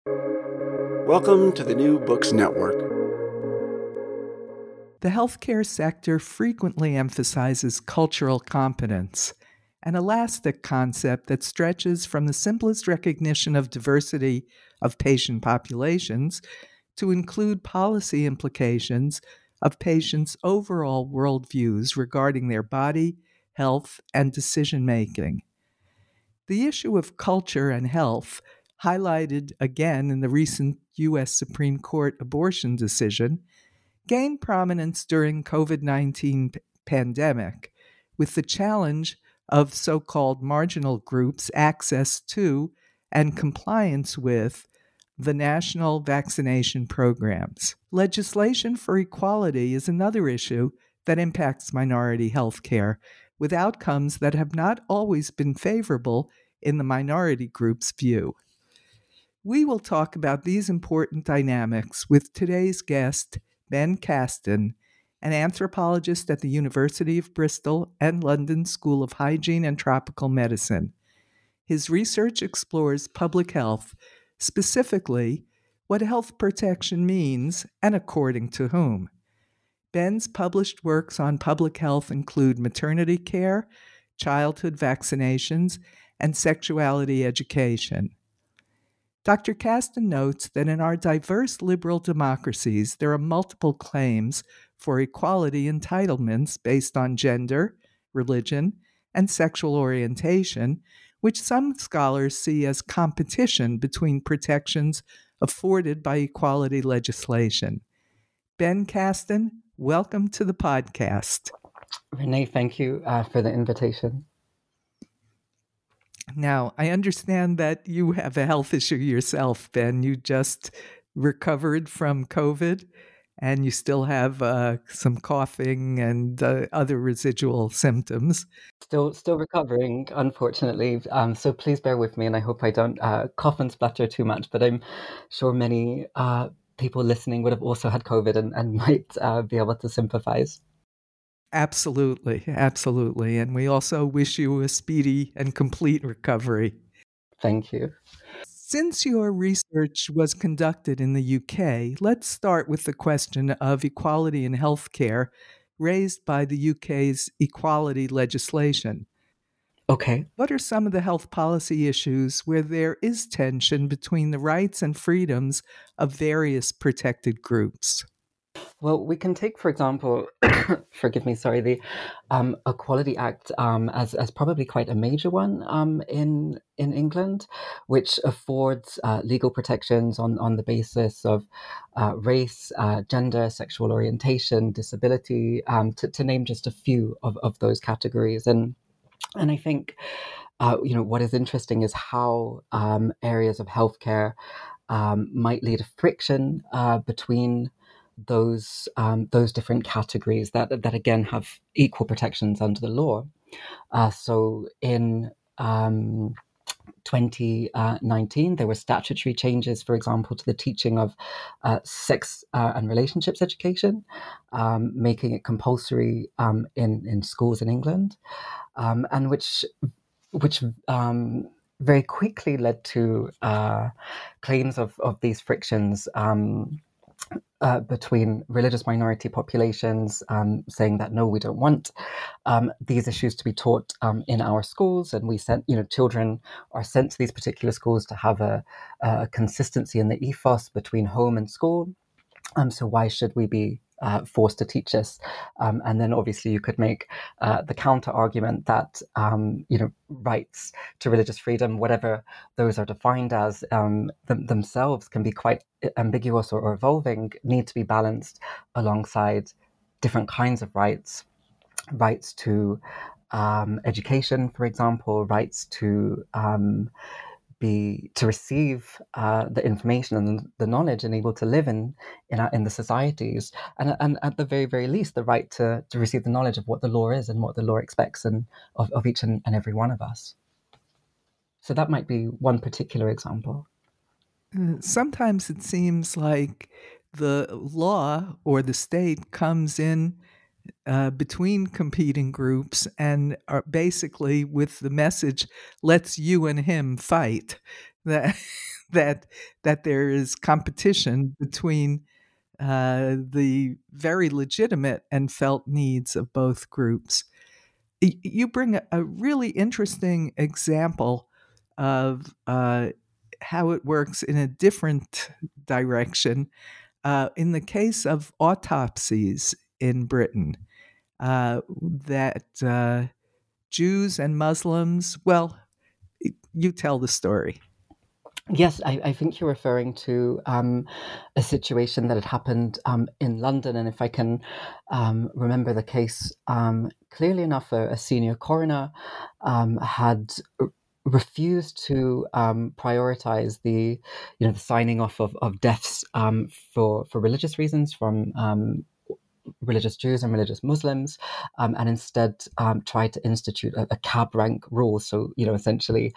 Welcome to the New Books Network. The healthcare sector frequently emphasizes cultural competence, an elastic concept that stretches from the simplest recognition of diversity of patient populations to include policy implications of patients' overall worldviews regarding their body, health, and decision-making. The issue of culture and health, highlighted again in the recent U.S. Supreme Court abortion decision, gained prominence during COVID-19 pandemic with the challenge of so-called marginal groups' access to and compliance with the national vaccination programs. Legislation for equality is another issue that impacts minority health care, with outcomes that have not always been favorable in the minority group's view. We will talk about these important dynamics with today's guest, Ben Caston, an anthropologist at the University of Bristol and London School of Hygiene and Tropical Medicine. His research explores public health, specifically what health protection means and according to whom. Ben's published works on public health include maternity care, childhood vaccinations, and sexuality education. Dr. Caston notes that in our diverse liberal democracies, there are multiple claims for equality entitlements based on gender, religion, and sexual orientation, which some scholars see as competition between protections afforded by equality legislation. Ben Caston, welcome to the podcast. Renee, thank you for the invitation. Now, I understand that you have a health issue yourself, Ben. You just recovered from COVID, and you still have some coughing and other residual symptoms. Still recovering, unfortunately. So please bear with me, and I hope I don't cough and splutter too much. But I'm sure many people listening would have also had COVID and might be able to sympathize. Absolutely. And we also wish you a speedy and complete recovery. Thank you. Since your research was conducted in the UK, let's start with the question of equality in healthcare raised by the UK's equality legislation. Okay. What are some of the health policy issues where there is tension between the rights and freedoms of various protected groups? Well, we can take, for example, the Equality Act as probably quite a major one in England, which affords legal protections on the basis of race, gender, sexual orientation, disability, to name just a few of those categories. And I think, what is interesting is how areas of healthcare might lead to friction between those different categories that again have equal protections under the law. So in 2019, there were statutory changes, for example, to the teaching of sex and relationships education, making it compulsory in schools in England, and which very quickly led to claims of these frictions between religious minority populations, saying that no, we don't want these issues to be taught in our schools, and we sent, children are sent to these particular schools to have a consistency in the ethos between home and school. So why should we be forced to teach this? And then obviously you could make the counter argument that rights to religious freedom, whatever those are defined as, themselves can be quite ambiguous or evolving, need to be balanced alongside different kinds of rights to education, for example, rights to receive the information and the knowledge and able to live in the societies, and at the very, very least, the right to receive the knowledge of what the law is and what the law expects of each and every one of us. So that might be one particular example. Sometimes it seems like the law or the state comes in between competing groups and are basically with the message, let's you and him fight. That that there is competition between the very legitimate and felt needs of both groups. You bring a really interesting example of how it works in a different direction. In the case of autopsies in Britain, that Jews and Muslims, well, you tell the story. Yes, I think you're referring to a situation that had happened in London. And if I can remember the case clearly enough, a senior coroner had refused to prioritize the signing off of deaths for religious reasons from religious Jews and religious Muslims, and instead tried to institute a cab rank rule. So, essentially,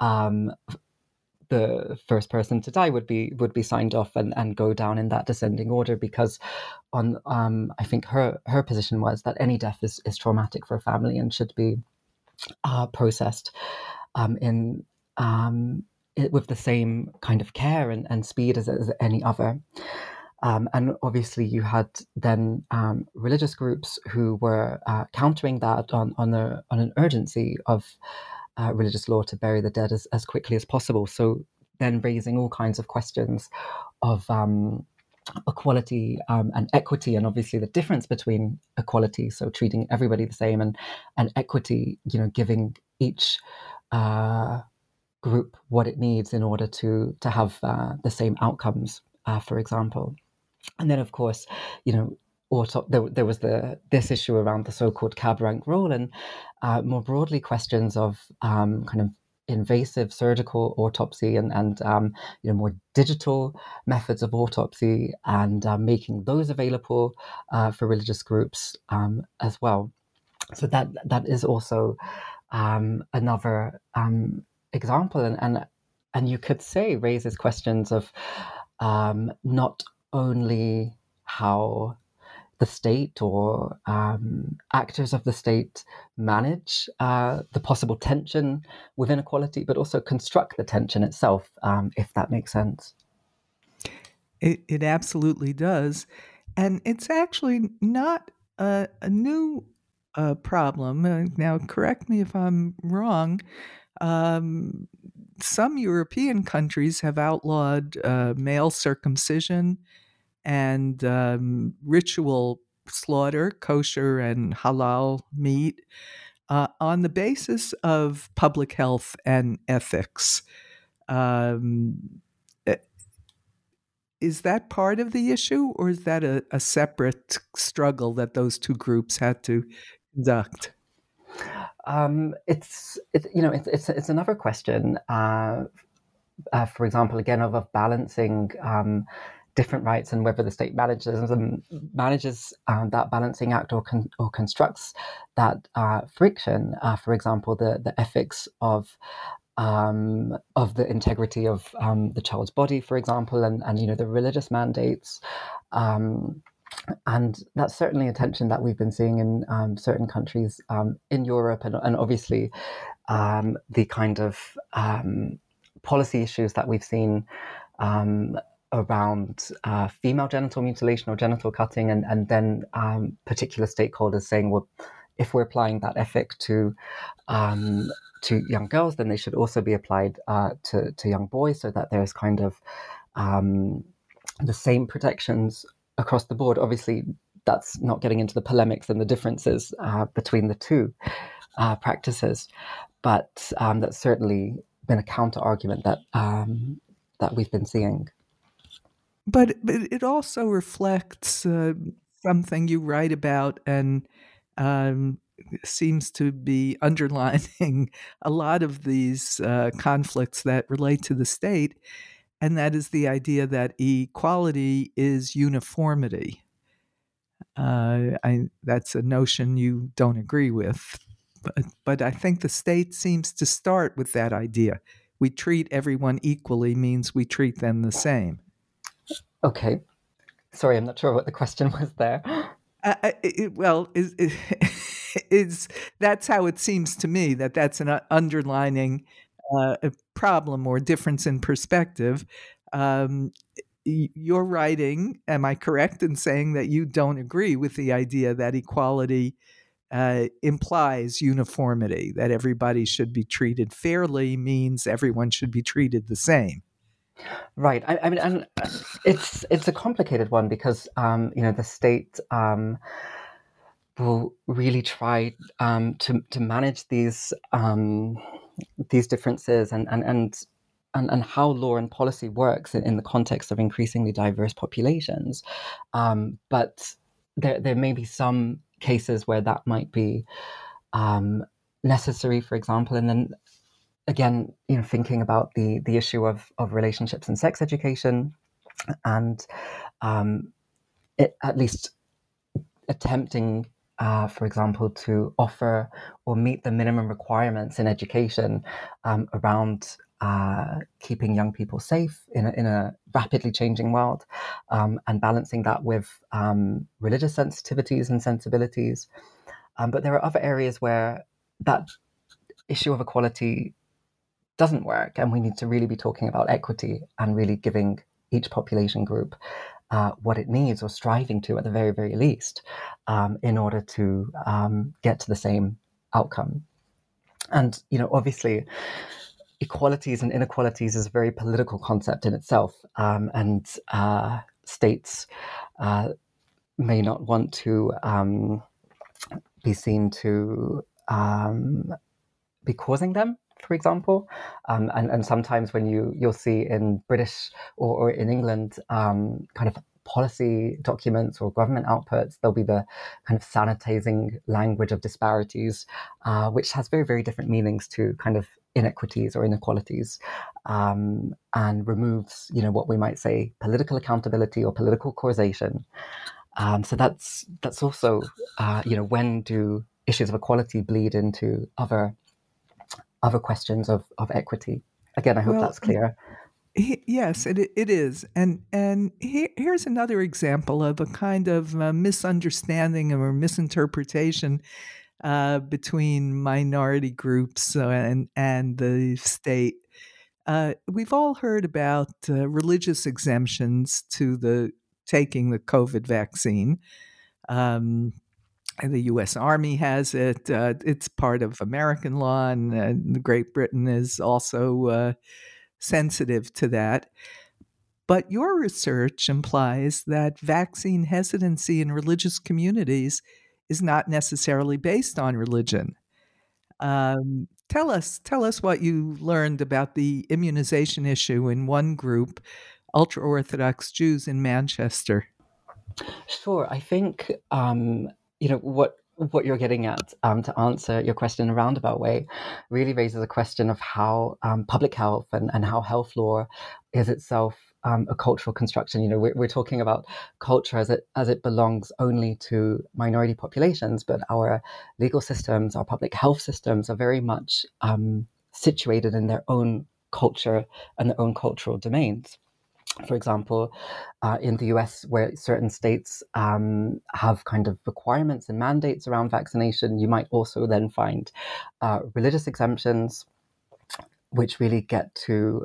the first person to die would be signed off and go down in that descending order, because on I think her position was that any death is traumatic for a family and should be processed in with the same kind of care and speed as any other. And obviously, you had then religious groups who were countering that on an urgency of religious law to bury the dead as quickly as possible. So then raising all kinds of questions of equality and equity, and obviously the difference between equality, so treating everybody the same, and equity, giving each group what it needs in order to have the same outcomes, for example. And then, of course, there was this issue around the so-called cab rank rule, and more broadly questions of kind of invasive surgical autopsy and more digital methods of autopsy, and making those available for religious groups as well. So that is also another example, and you could say raises questions of not only how the state or actors of the state manage the possible tension within equality, but also construct the tension itself, if that makes sense. It absolutely does. And it's actually not a new problem. Now, correct me if I'm wrong. Some European countries have outlawed male circumcision and ritual slaughter, kosher and halal meat, on the basis of public health and ethics. Is that part of the issue, or is that a separate struggle that those two groups had to conduct? It's another question. For example, again, of balancing different rights, and whether the state manages that balancing act or constructs that friction. For example, the ethics of the integrity of the child's body, for example, and the religious mandates. And that's certainly a tension that we've been seeing in certain countries in Europe, and obviously the kind of policy issues that we've seen around female genital mutilation or genital cutting, and then particular stakeholders saying, well, if we're applying that ethic to young girls, then they should also be applied to young boys, so that there's kind of the same protections across the board. Obviously, that's not getting into the polemics and the differences between the two practices, but that's certainly been a counter argument that we've been seeing. But it also reflects something you write about, and seems to be underlining a lot of these conflicts that relate to the state, and that is the idea that equality is uniformity. That's a notion you don't agree with, but I think the state seems to start with that idea. We treat everyone equally means we treat them the same. Okay. Sorry, I'm not sure what the question was there. That's how it seems to me, that's an underlining a problem or difference in perspective. Um, you're writing, am I correct in saying that you don't agree with the idea that equality implies uniformity, that everybody should be treated fairly means everyone should be treated the same? Right. I mean, and it's a complicated one because the state will really try to manage these differences and how law and policy works in the context of increasingly diverse populations. But there may be some cases where that might be necessary, for example, and then again, thinking about the issue of relationships and sex education, and at least attempting, for example, to offer or meet the minimum requirements in education around keeping young people safe in a rapidly changing world, and balancing that with religious sensitivities and sensibilities. But there are other areas where that issue of equality doesn't work, and we need to really be talking about equity and really giving each population group what it needs, or striving to at the very, very least, in order to get to the same outcome. And, obviously, equalities and inequalities is a very political concept in itself, and states may not want to be seen to be causing them, for example, and sometimes when you'll see in British or in England kind of policy documents or government outputs, there'll be the kind of sanitizing language of disparities, which has very, very different meanings to kind of inequities or inequalities, and removes, what we might say political accountability or political causation. So that's also, when do issues of equality bleed into other questions of equity? Again, I hope that's clear. Yes, it is. And here's another example of a kind of misunderstanding or misinterpretation between minority groups and the state. We've all heard about religious exemptions to taking the COVID vaccine. The U.S. Army has it. It's part of American law, and Great Britain is also sensitive to that. But your research implies that vaccine hesitancy in religious communities is not necessarily based on religion. Tell us what you learned about the immunization issue in one group, ultra-Orthodox Jews in Manchester. Sure. I think what you're getting at, to answer your question in a roundabout way, really raises a question of how public health and how health law is itself a cultural construction. We're talking about culture as it belongs only to minority populations, but our legal systems, our public health systems are very much situated in their own culture and their own cultural domains. For example, in the US, where certain states have kind of requirements and mandates around vaccination, you might also then find religious exemptions, which really get to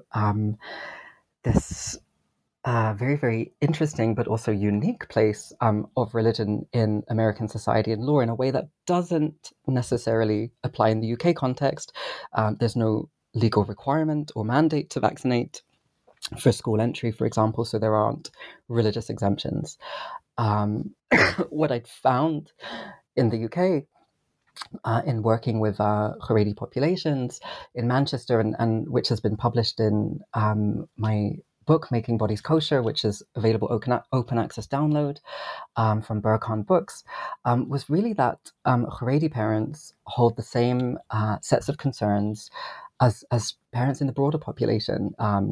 this very, very interesting but also unique place of religion in American society and law in a way that doesn't necessarily apply in the UK context. There's no legal requirement or mandate to vaccinate for school entry, for example, so there aren't religious exemptions. What I'd found in the UK in working with Haredi populations in Manchester, and which has been published in my book, Making Bodies Kosher, which is available open access download from Burkhan Books, was really that Haredi parents hold the same sets of concerns as parents in the broader population.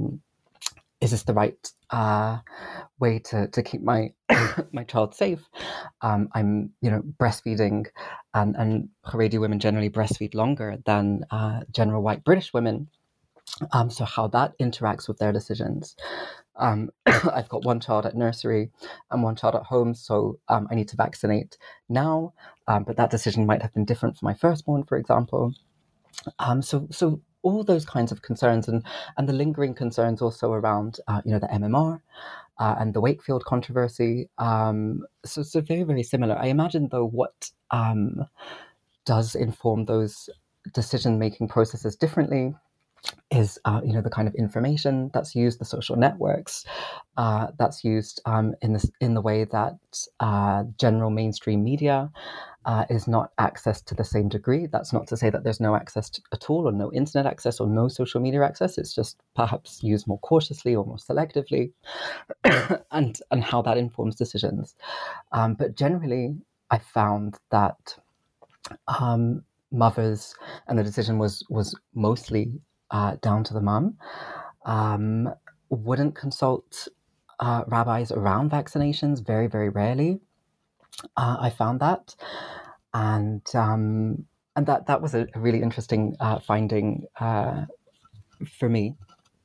Is this the right way to keep my my child safe? I'm breastfeeding, and Haredi women generally breastfeed longer than general white British women. So how that interacts with their decisions. I've got one child at nursery and one child at home, so I need to vaccinate now. But that decision might have been different for my firstborn, for example. So all those kinds of concerns, and the lingering concerns also around, the MMR. And the Wakefield controversy. So very, very similar. I imagine, though, what does inform those decision-making processes differently is, the kind of information that's used, the social networks that's used in the way that general mainstream media is not accessed to the same degree. That's not to say that there's no access at all, or no internet access, or no social media access. It's just perhaps used more cautiously or more selectively, and how that informs decisions. But generally, I found that mothers, and the decision was mostly down to the mum, wouldn't consult rabbis around vaccinations, very, very rarely. I found that, and that was a really interesting finding for me.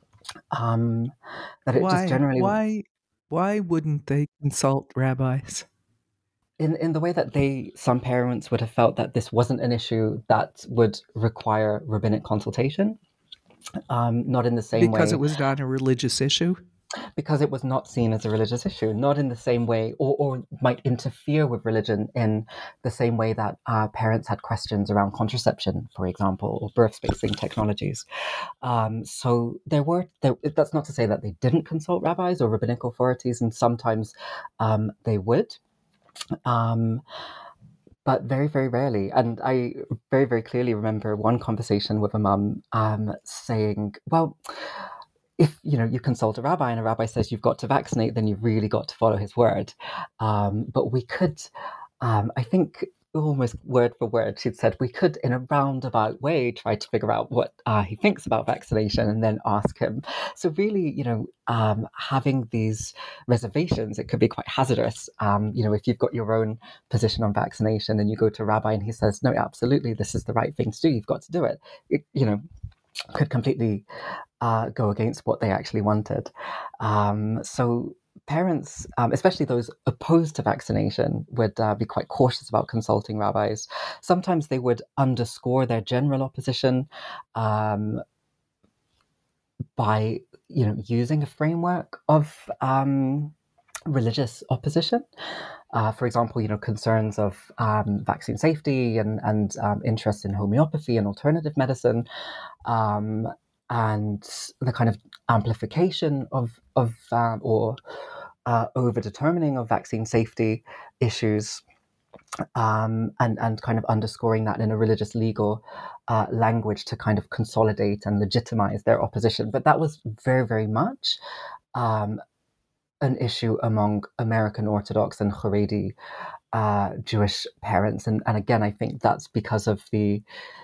That it just generally why wouldn't they consult rabbis? In the way that some parents would have felt that this wasn't an issue that would require rabbinic consultation, not in the same way. Because it was not a religious issue? Because it was not seen as a religious issue, not in the same way, or might interfere with religion in the same way that parents had questions around contraception, for example, or birth spacing technologies. So that's not to say that they didn't consult rabbis or rabbinic authorities, and sometimes they would. But very, very rarely. And I very, very clearly remember one conversation with a mum saying, well, if you consult a rabbi and a rabbi says you've got to vaccinate, then you've really got to follow his word. But we could, I think, almost word for word, she'd said, we could, in a roundabout way, try to figure out what he thinks about vaccination and then ask him. So really, having these reservations, it could be quite hazardous. If you've got your own position on vaccination and you go to a rabbi and he says, no, absolutely, this is the right thing to do, you've got to do it, could completely go against what they actually wanted. So parents, especially those opposed to vaccination, would be quite cautious about consulting rabbis. Sometimes they would underscore their general opposition by, using a framework of religious opposition. For example, concerns of vaccine safety and interest in homeopathy and alternative medicine, and the kind of amplification of or over-determining of vaccine safety issues, and kind of underscoring that in a religious legal language to kind of consolidate and legitimize their opposition. But that was very, very much an issue among American Orthodox and Haredi Jewish parents. And again, I think that's because of the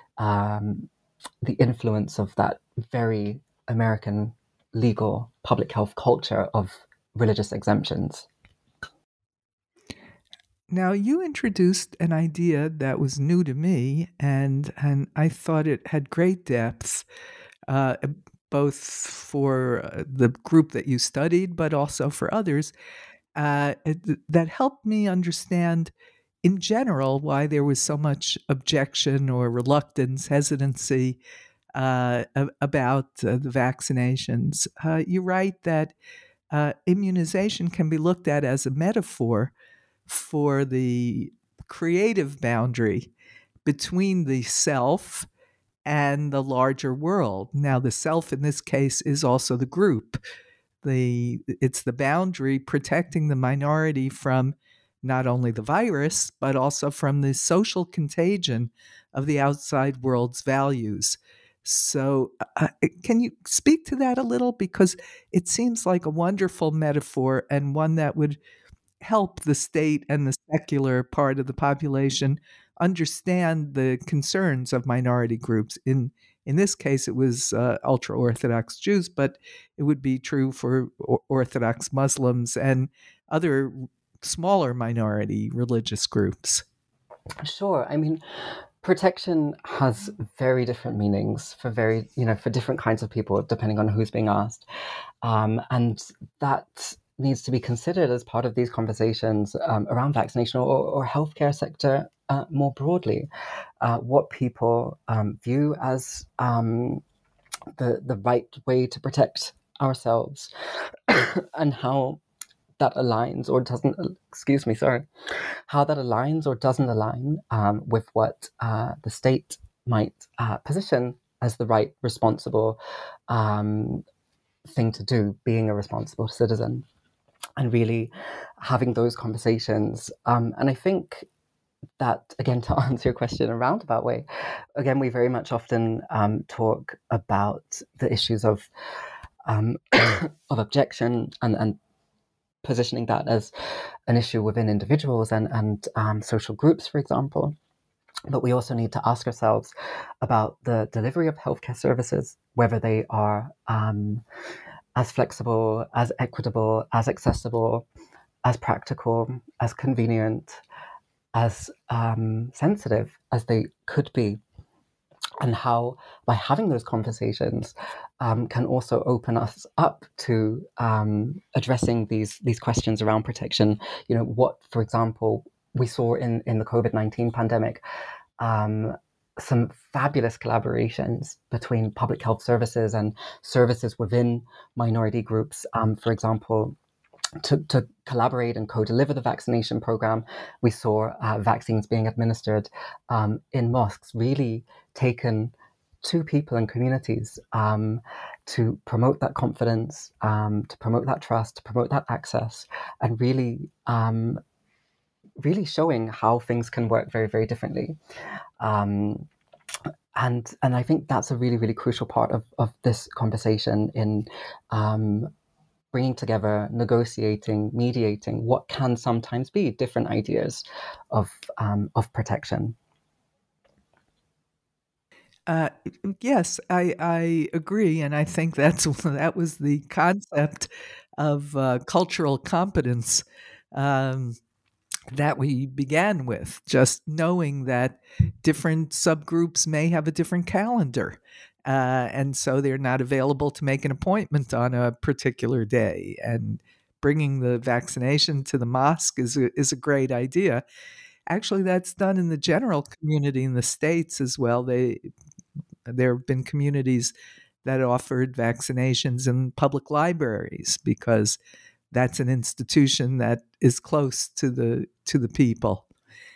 influence of that very American legal public health culture of religious exemptions. Now, you introduced an idea that was new to me, and I thought it had great depth, both for the group that you studied, but also for others, that helped me understand in general why there was so much objection or reluctance, hesitancy about the vaccinations. You write that immunization can be looked at as a metaphor for the creative boundary between the self and the larger world. Now, the self in this case is also the group. It's the boundary protecting the minority from not only the virus, but also from the social contagion of the outside world's values. So can you speak to that a little? Because it seems like a wonderful metaphor, and one that would help the state and the secular part of the population understand the concerns of minority groups. In this case, it was ultra-Orthodox Jews, but it would be true for Orthodox Muslims and other smaller minority religious groups. Sure. I mean, protection has very different meanings for different kinds of people, depending on who's being asked. And that needs to be considered as part of these conversations around vaccination or healthcare sector more broadly. What people view as the right way to protect ourselves, and how that aligns or doesn't, how that aligns or doesn't align with what the state might position as the right, responsible thing to do, being a responsible citizen, and really having those conversations. And I think that, again, to answer your question in a roundabout way, again, we very much often talk about the issues of of objection and positioning that as an issue within individuals and social groups, for example. But we also need to ask ourselves about the delivery of healthcare services, whether they are as flexible, as equitable, as accessible, as practical, as convenient, as sensitive as they could be, and how, by having those conversations, can also open us up to addressing these questions around protection. You know, what, for example, we saw in the COVID-19 pandemic, some fabulous collaborations between public health services and services within minority groups. For example, to collaborate and co-deliver the vaccination program. We saw vaccines being administered in mosques, really taken to people and communities to promote that confidence, to promote that trust, to promote that access, and really showing how things can work very, very differently. And I think that's a really, really crucial part of this conversation in bringing together, negotiating, mediating what can sometimes be different ideas of protection. Yes, I agree, and I think that was the concept of cultural competence that we began with, just knowing that different subgroups may have a different calendar. And so they're not available to make an appointment on a particular day. And bringing the vaccination to the mosque is a great idea. Actually, that's done in the general community in the States as well. There have been communities that offered vaccinations in public libraries because that's an institution that is close to the people.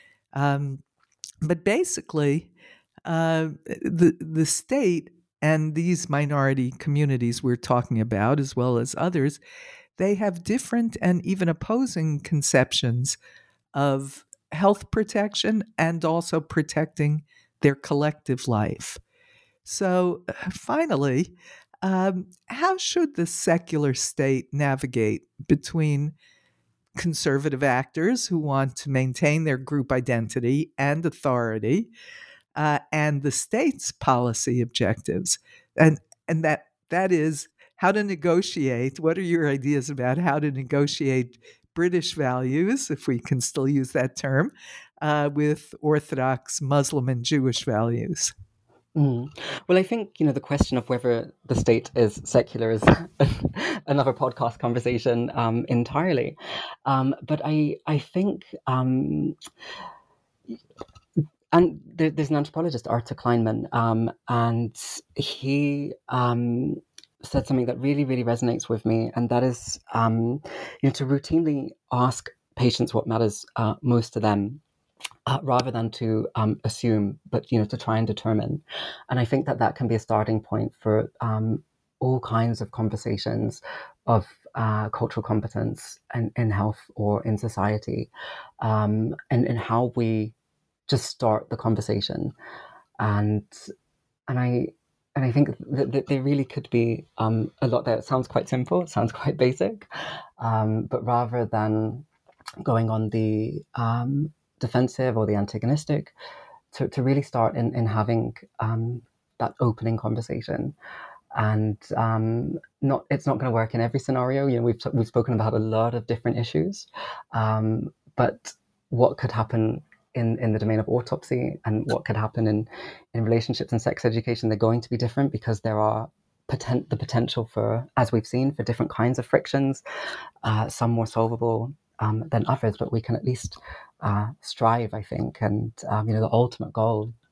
But basically, the state and these minority communities we're talking about, as well as others, they have different and even opposing conceptions of health protection and also protecting their collective life. So finally, how should the secular state navigate between conservative actors who want to maintain their group identity and authority and the state's policy objectives, and that is how to negotiate? What are your ideas about how to negotiate British values, if we can still use that term, with Orthodox Muslim and Jewish values? Well, I think, the question of whether the state is secular is another podcast conversation entirely. But I think, and there's an anthropologist, Arthur Kleinman, and he said something that really, really resonates with me, and that is, to routinely ask patients what matters most to them. Rather than to assume, but to try and determine. And I think that can be a starting point for all kinds of conversations of cultural competence in health or in society, and in how we just start the conversation. And I think that there really could be a lot there. It sounds quite simple, it sounds quite basic, but rather than going on the defensive or the antagonistic, to really start in having that opening conversation. And it's not going to work in every scenario. We've spoken about a lot of different issues, but what could happen in the domain of autopsy and what could happen in relationships and sex education, they're going to be different because there are the potential for, as we've seen, for different kinds of frictions, some more solvable than others, but we can at least strive, I think, and the ultimate goal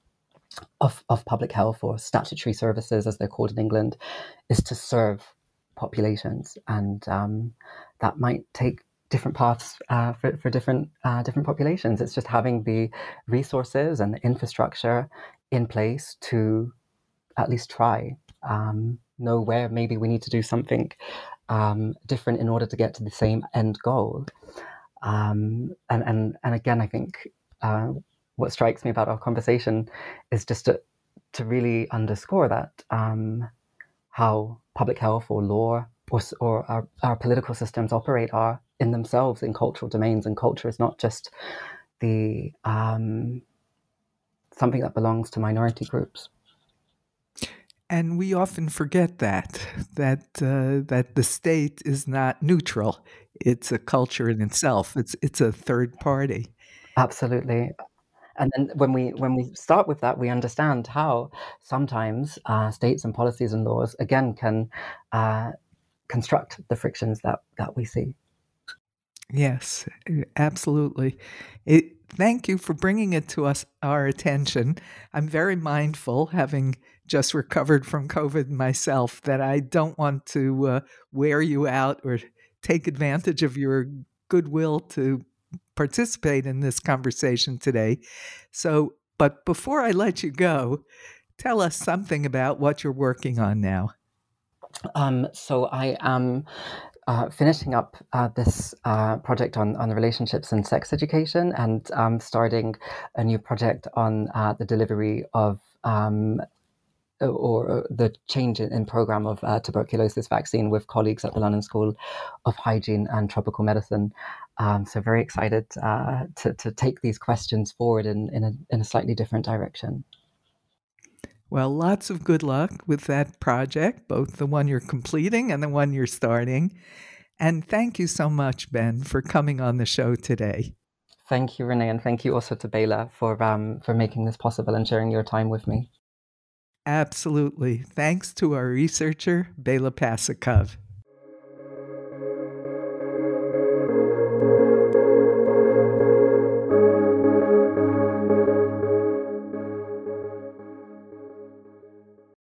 of public health, or statutory services, as they're called in England, is to serve populations, and that might take different paths for different populations. It's just having the resources and the infrastructure in place to at least try, know where maybe we need to do something different in order to get to the same end goal. And again, I think what strikes me about our conversation is just to really underscore that how public health or law or our political systems operate are in themselves in cultural domains, and culture is not just the something that belongs to minority groups. And we often forget that the state is not neutral. It's a culture in itself. It's a third party. Absolutely. And then when we start with that, we understand how sometimes states and policies and laws, again, can construct the frictions that we see. Yes, absolutely. Thank you for bringing it to our attention. I'm very mindful, having just recovered from COVID myself, that I don't want to wear you out or take advantage of your goodwill to participate in this conversation today. But before I let you go, tell us something about what you're working on now. So I am finishing up this project on the relationships and sex education, and starting a new project on the delivery of or the change in program of tuberculosis vaccine with colleagues at the London School of Hygiene and Tropical Medicine. So very excited to take these questions forward in a slightly different direction. Well, lots of good luck with that project, both the one you're completing and the one you're starting. And thank you so much, Ben, for coming on the show today. Thank you, Renee, and thank you also to Bela for making this possible and sharing your time with me. Absolutely. Thanks to our researcher, Bela Pasikov.